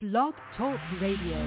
Blog Talk Radio.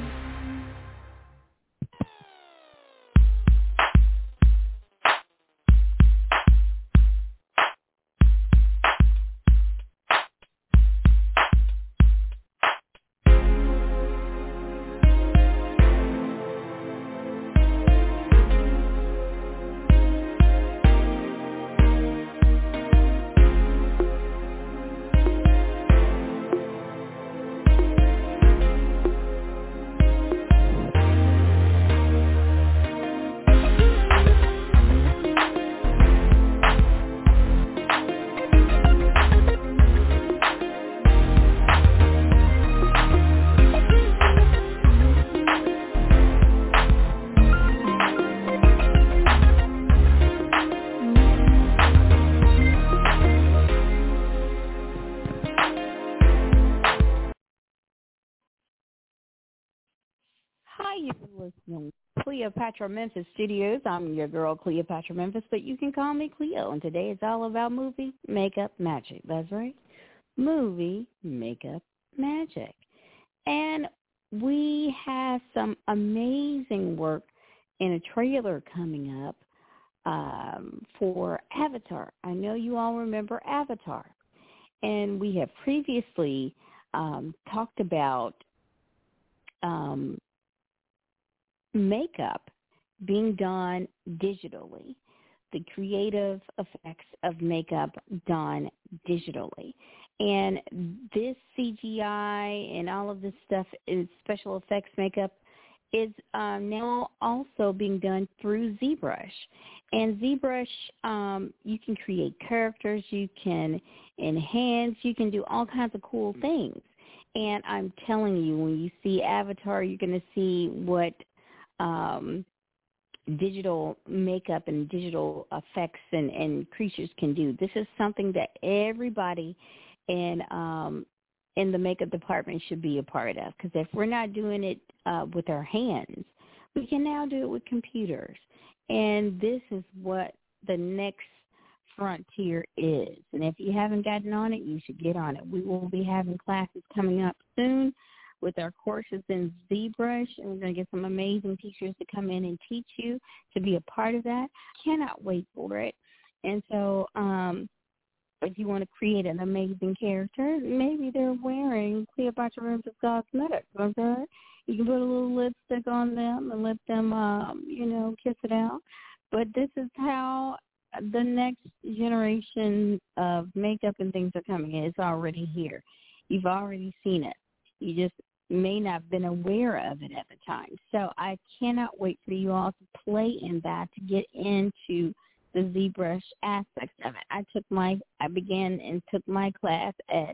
Listening Cleopatra Memphis Studios. I'm your girl Cleopatra Memphis, but you can call me Cleo. And today it's all about movie, makeup, magic. That's right, movie, makeup, magic. And we have some amazing work in a trailer coming up for Avatar. I know you all remember Avatar, and we have previously talked about makeup being done digitally, the creative effects of makeup done digitally. And this CGI and all of this stuff is special effects makeup is now also being done through ZBrush. And ZBrush, you can create characters, you can enhance, you can do all kinds of cool things. And I'm telling you, when you see Avatar, you're going to see what digital makeup and digital effects and creatures can do. This is something that everybody in the makeup department should be a part of, because if we're not doing it with our hands, we can now do it with computers. And this is what the next frontier is. And if you haven't gotten on it, you should get on it. We will be having classes coming up soon with our courses in ZBrush, and we're going to get some amazing teachers to come in and teach you to be a part of that. Cannot wait for it. And so if you want to create an amazing character, maybe they're wearing Cleopatra Memphis Cosmetics, okay? You can put a little lipstick on them and let them, kiss it out. But this is how the next generation of makeup and things are coming in. It's already here. You've already seen it. You just may not have been aware of it at the time. So I cannot wait for you all to play in that, to get into the ZBrush aspects of it. I began and took my class at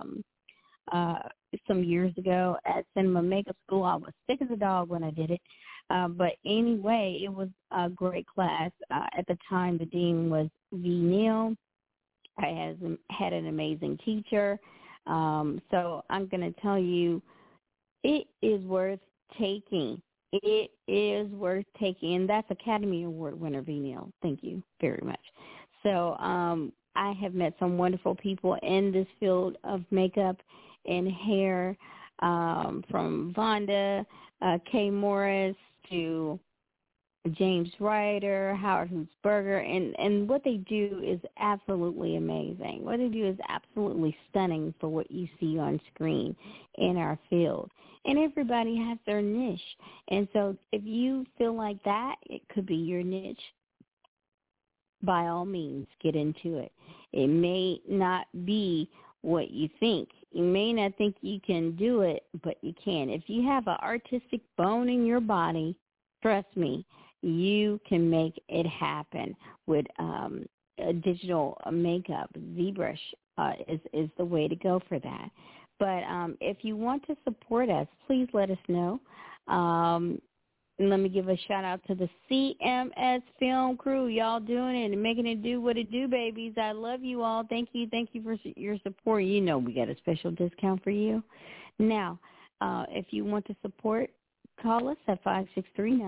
some years ago at Cinema Makeup School. I was sick as a dog when I did it. But anyway, it was a great class. At the time, the dean was V. Neal. I had an amazing teacher. So I'm going to tell you, it is worth taking. It is worth taking. And that's Academy Award winner, V. Neal. Thank you very much. So I have met some wonderful people in this field of makeup and hair, from Vonda, Kay Morris, to James Ryder, Howard Hootsberger, and what they do is absolutely amazing. What they do is absolutely stunning for what you see on screen in our field. And everybody has their niche. And so if you feel like that, it could be your niche, by all means, get into it. It may not be what you think. You may not think you can do it, but you can. If you have an artistic bone in your body, trust me, you can make it happen with digital makeup. ZBrush is the way to go for that. But if you want to support us, please let us know. And let me give a shout-out to the CMS Film crew. Y'all doing it and making it do what it do, babies. I love you all. Thank you. Thank you for your support. You know we got a special discount for you. Now, if you want to support, call us at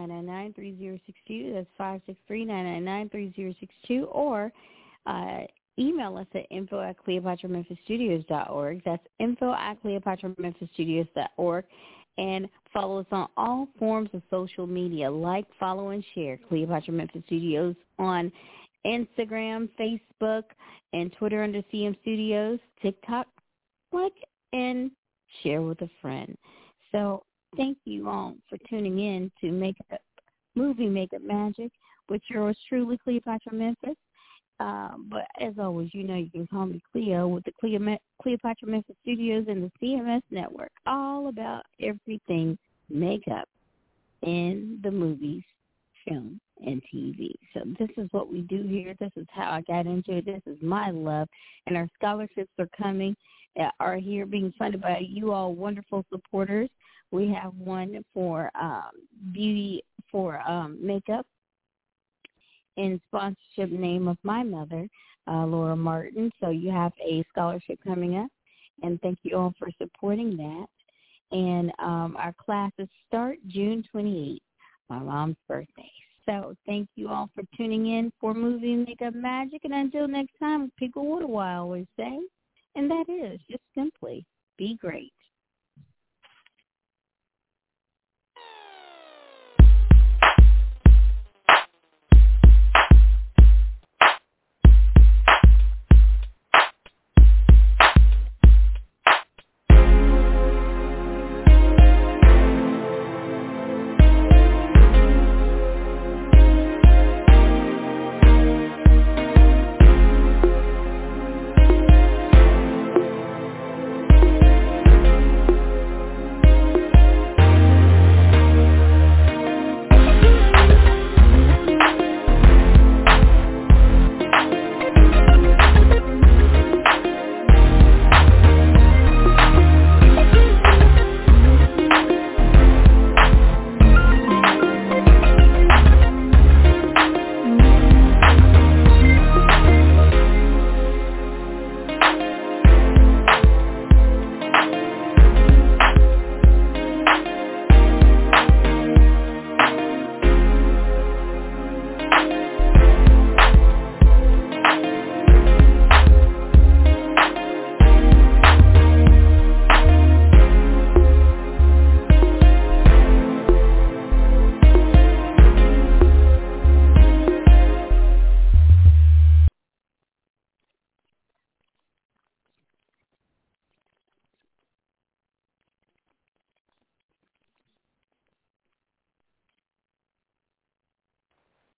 563-999-3062. That's 563-999-3062. Or email us at info@CleopatraMemphisStudios.org. That's info@CleopatraMemphisStudios.org. And follow us on all forms of social media. Like, follow, and share Cleopatra Memphis Studios on Instagram, Facebook, and Twitter under CM Studios, TikTok. Like and share with a friend. So thank you all for tuning in to Movie Makeup Magic with yours truly, Cleopatra Memphis. But as always, you know you can call me Cleo with the Cleopatra Memphis Studios and the CMS Network, all about everything makeup in the movies, film, and TV. So this is what we do here. This is how I got into it. This is my love. And our scholarships are here being funded by you all wonderful supporters. We have one for beauty for makeup in sponsorship name of my mother, Laura Martin. So you have a scholarship coming up, and thank you all for supporting that. And our classes start June 28th, my mom's birthday. So thank you all for tuning in for Movie Makeup Magic. And until next time, people, what do I always say? And that is just simply be great.